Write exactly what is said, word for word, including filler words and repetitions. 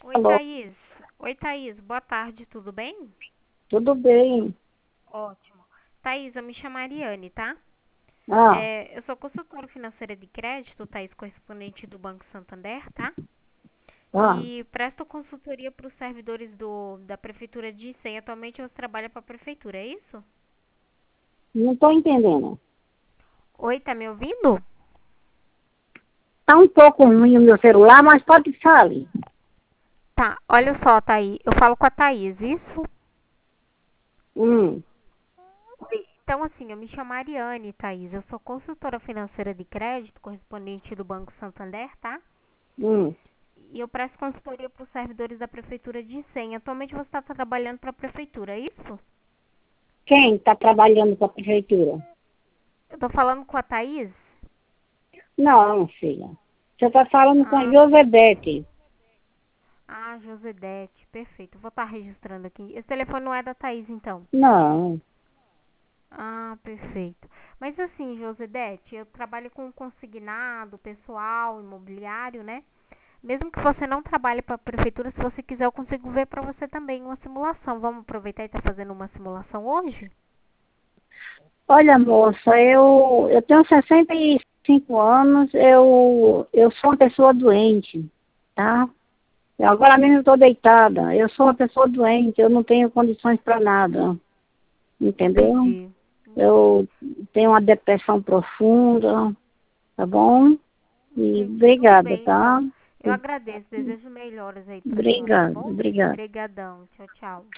Oi, Alô, Thaís. Oi, Thaís. Boa tarde, tudo bem? tudo bem? Ótimo. Thaís, eu me chamo Ariane, tá? Ah, É, eu sou consultora financeira de crédito, Thaís, correspondente do Banco Santander, tá? ah, E presto consultoria para os servidores do, da Prefeitura de Icém. Atualmente você trabalha para a Prefeitura, é isso? não estou entendendo. Oi, tá me ouvindo? Tá um pouco ruim o meu celular, mas pode falar. Tá, olha só, Thaís. Eu falo com a Thaís, isso? Hum, Oi. Então, assim, eu me chamo Ariane, Thaís. Eu sou consultora financeira de crédito, correspondente do Banco Santander, tá? hum. E eu presto consultoria para os servidores da Prefeitura de Icém. Atualmente você está trabalhando para a Prefeitura, é isso? Quem está trabalhando para a prefeitura? Eu estou falando com a Thaís? Não, filha. Você está falando com a Ah, Josebete. ah, Josedete, perfeito. Vou estar registrando aqui. Esse telefone não é da Thaís, então. Não. Ah, perfeito. Mas assim, Josedete, eu trabalho com consignado, pessoal, imobiliário, né? Mesmo que você não trabalhe para a prefeitura, se você quiser, eu consigo ver para você também uma simulação. Vamos aproveitar e estar fazendo uma simulação hoje? Olha, moça, eu, eu tenho sessenta e cinco anos, eu, eu sou uma pessoa doente, tá? Eu agora mesmo estou deitada. Eu sou uma pessoa doente, eu não tenho condições para nada, entendeu? Entendi. Eu tenho uma depressão profunda, tá bom? E Entendi. Tudo obrigada, bem, tá? então. Eu agradeço. Desejo melhoras aí pra senhora, tá Obrigada, bom? obrigada. Obrigadão. Tchau, tchau.